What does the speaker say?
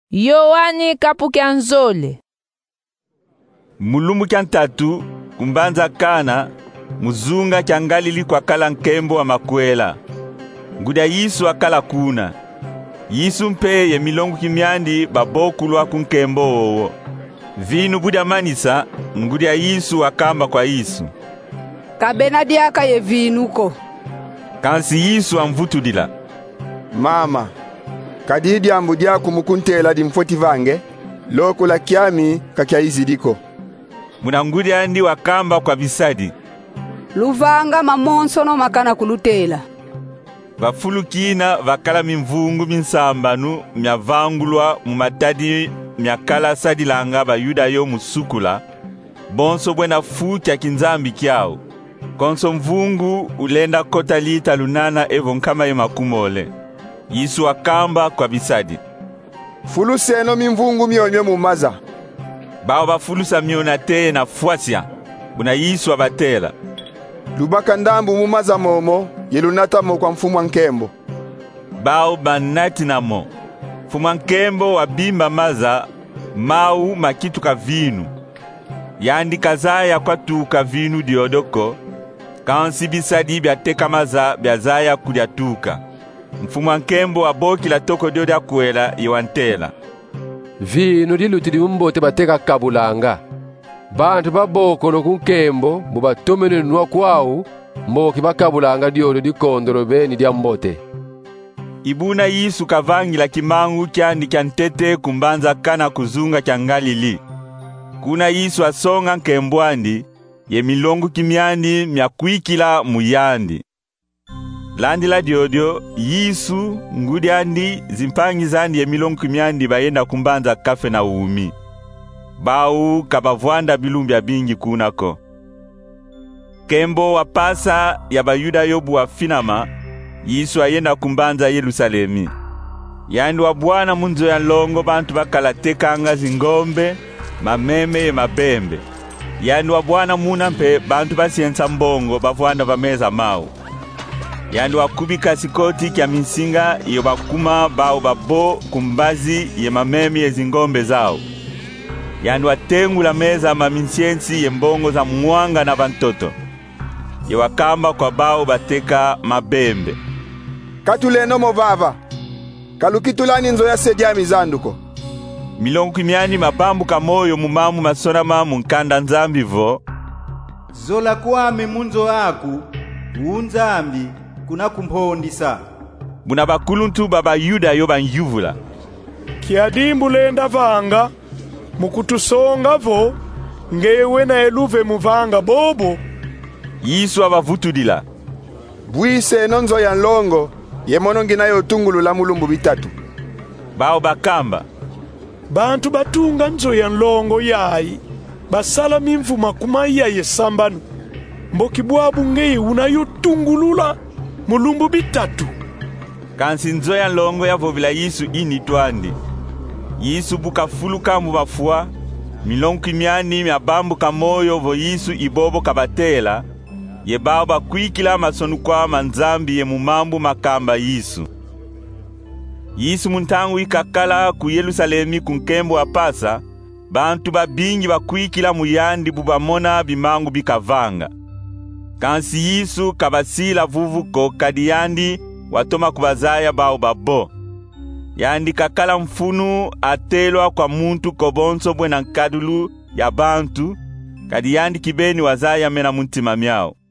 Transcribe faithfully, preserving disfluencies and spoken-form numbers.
Yohani kapukya nzole. Mulumbu kya ntatu kumbanza Kana muzunga kya Galili kwa kala nkembo wa makwela. Ngudia Yisu akala kuna. Yisu mpe ye milongo kimyandi babokulwa kunkembo owo. Vinu budia manisa ngudia Yisu akamba kwa Yisu. Kabenadi aka ye vinuko. Kansi Yisu amvutudila. Mama, kadidi ambudia kumukuntela di mfoti vange, loko la kiami kakya izidiko. Munangudi andi wakamba kwa bisadi. Luvanga mamonsono makana kulutela. Vafulukina vakala mimvungu minsambanu myavangulwa mumatadi myakala sadilanga bayuda yo musukula. Bonso bwena fucha kinzambi kyao. Konso mvungu ulenda kota lita lunana evo nkama ye makumole. Yisu akamba kwa bisadi. Fuluseno mimvungu myonywe mumaza. Bao bafulusa myona teye na fuasya. Buna Yisu abatela. Lubaka ndambu mumaza momo yelunata mo kwa mfumu nkembo. Bao banati na mo. Mfumu nkembo wabimba maza mau makitu ka vinu. Yandi kazaya kwa tuka vinu diodoko. Kansi bisadi biateka maza biazaya kudiatuka. Mfumu nkembo aboki la toko diodia kuela iwantela. Vinu dilutili mbote bateka kabulanga. Bantu baboko no kunkembo mubatomene nwa kwao mboki bakabulanga diodo dikondoro beni dia mbote. Ibuna Yisu kavangila kimangu kyandi kyantete kumbanza Kana kuzunga kya Galili. Kuna Yisu asonga nkembwandi ye milongo kimyandi myakwikila muyandi. Landi la diodio Yisu ngudi andi zimpangi zandi ye milongo kimyandi bayenda kumbanza kafe na umi. Bau kabavwanda bilumbya bingi kunako. Kembo wapasa ya bayuda yobu wa finama, Yisu ayenda kumbanza Yerusalemi. Yandi wa Bwana munzo ya longo bantu bakala tekanga zingombe, mameme ye mabembe. Yandi wa Bwana muna mpe bantu basiensa mbongo bavwanda vameza mau. Yandi wa kubika sikoti kya minsinga iyo bakuma bao babo kumbazi ye mameme ye zingombe zao. Yandi watengula meza maminsiensi ye mbongo za mwanga na bantoto. Ye wakamba kwa bao bateka mabembe. Katuleno movava. Kalukitulani nzo ya sedia mizanduko. Milongo kimyani mabambu kamoyo mumamu masona mamu nkanda nzambi vo. Zola kwame munzo aku, uunzambi kuna kumpondisa. Buna bakuluntu baba yuda yoba njuvula. Kiadimbu lenda vanga, mukutusonga vo, ngewe na eluve muvanga bobo. Yisu abavutudila. Bwise nonzo ya nlongo, ye monongi na yotungulu la mulumbu bitatu. Bao bakamba. Bantu batunga nzo ya nlongo yai, basala mimfu makumaya ye sambanu. Mboki buabu ngei unayotungulula mulumbu bitatu. Kansi nzo ya nlongo ya vovila Yisu ini twandi. Yisu buka fuluka mubafua, milongo kimyani myabambu kamoyo vo Yisu ibobo kabatela, ye bao bakwikila masonu kwa manzambi ye mumambu makamba Yisu. Yisu muntangu ikakala ku Yerusalemi kunkembo apasa, bantu babingi bakwikila muyandi bubamona bimangu bikavanga. Kansi Yisu kabasila vuvuko kadiyandi watoma kubazaya bao babo. Yandi kakala mfunu atelwa kwa muntu kobonso bwena nkadulu ya bantu, kadiyandi kibeni wazaya mena muntima myao.